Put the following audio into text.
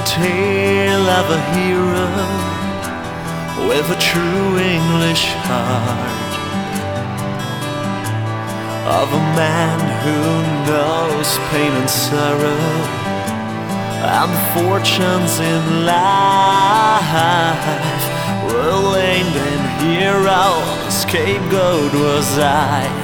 tale of a hero with a true English heart, of a man who knows pain and sorrow and fortunes in life. Well, ain't been hero, scapegoat was I.